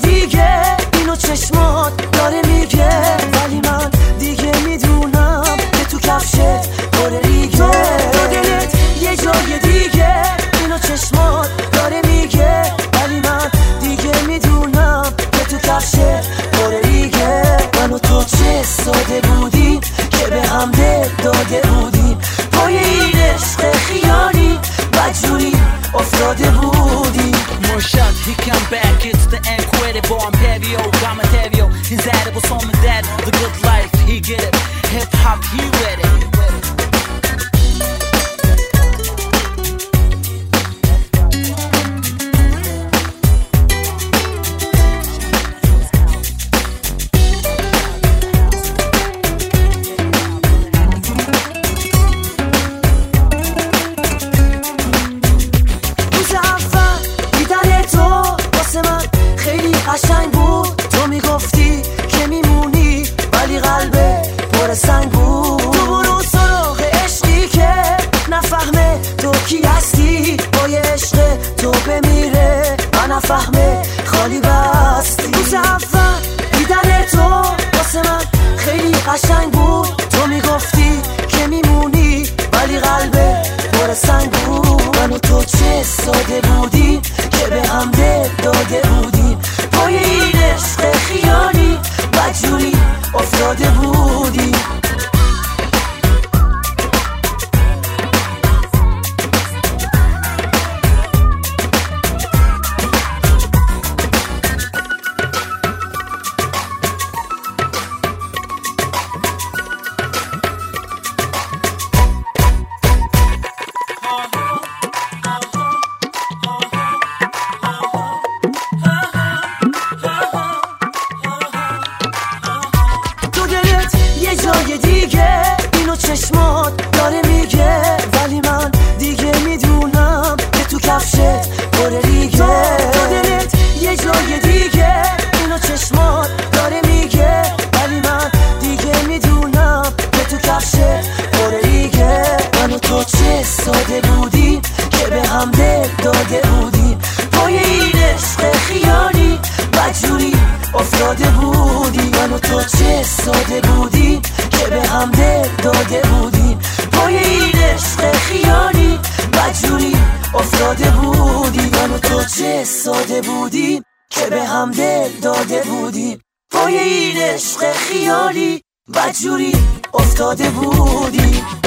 دیگه اینو چشمات داره میگه، ولی من دیگه میدونم که تو کفشت پر ریگه. تو دلت یه جای دیگه اینو چشمات داره میگه، ولی من دیگه میدونم که تو کفشت پر ریگه. من و تو چه ساده بودیم که به هم دل داده بودیم، پای این عشق خیالی بدجوری افتاده بودیم. Murshad, he come back, it's the incredible Imperio, got Materio, he's edible, some of that, the good life, he get it, hip hop, he read it. قشنگ بود تو میگفتی که میمونی، ولی قلبه پر سنگ بود. تو برو سراغ عشقی که نفهمه تو کی هستی، با یه عشق تو بمیره من نفهمه خالی بستی. روز اول دیدن تو واسه من خیلی قشنگ بود، تو میگفتی که میمونی ولی قلبه پر سنگ بود. من و تو چه ساده بودیم که به هم دل داده بودیم، پای این عشق خیالی بدجوری افتاده بودیم. جای دیگه اینو چشمات داره میگه، ولی من دیگه میدونم که تو کفشت پر ریگه. تو دلت یه جای دیگه اینو چشمات داره میگه، ولی من دیگه میدونم که تو کفشت پر ریگه. من و تو چه ساده بودیم که به هم دل داده بودیم، پای این عشق خیالی بدجوری افتاده بودیم. من و تو چه ساده بودیم که به هم دل داده بودیم، پای این عشق خیالی بدجوری افتاده بودیم. من و تو چه ساده بودیم که به هم دل داده بودیم، پای این عشق خیالی بدجوری افتاده بودیم.